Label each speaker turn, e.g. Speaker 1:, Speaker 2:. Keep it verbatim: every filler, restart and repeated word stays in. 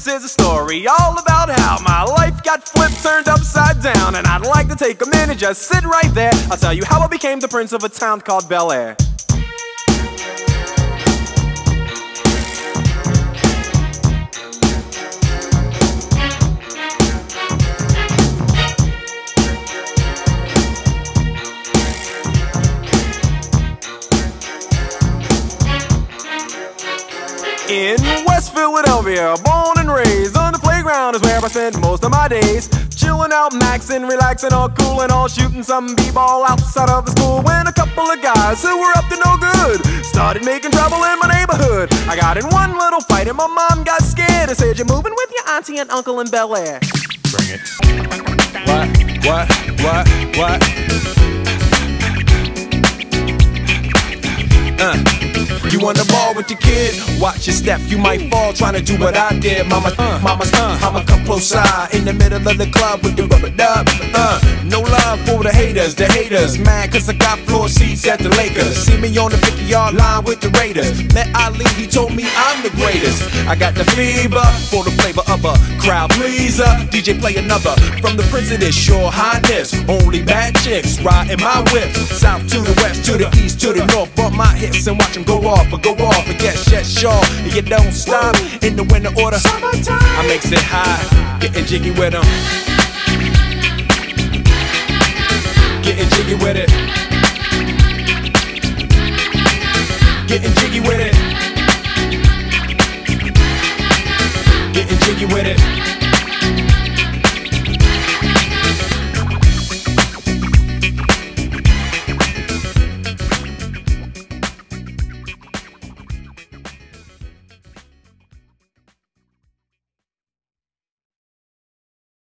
Speaker 1: is a story all about how my life got flipped, turned upside down. And I'd like to take a minute, just sit right there. I'll tell you how I became the prince of a town called Bel Air. In West Philadelphia, born and raised, on the playground is where I spent most of my days. Chilling out, maxing, relaxing, all cool and all, shooting some b-ball outside of the school. When a couple of guys who were up to no good started making trouble in my neighborhood. I got in one little fight and my mom got scared and said, "You're moving with your auntie and uncle in Bel Air."
Speaker 2: Bring it. What? What? What? What? Uh. You on the ball with your kid? Watch your step, you might fall trying to do what I did. Mama, uh, mama, uh, mama, come close side in the middle of the club with the rubber dub. Uh, no love for the haters, the haters. Mad cause I got floor seats at the Lakers. See me on the fifty yard line with the Raiders. Met Ali, he told me I'm the greatest. I got the fever for the flavor of a crowd pleaser. D J play another from the Prince of this Your Highness. Only bad chicks riding my whip. South to the west, to the east, to the north. Bump my hips and watch them go off. But go off and get shit sure and you don't stop in the winter order. I makes it high, getting jiggy with them.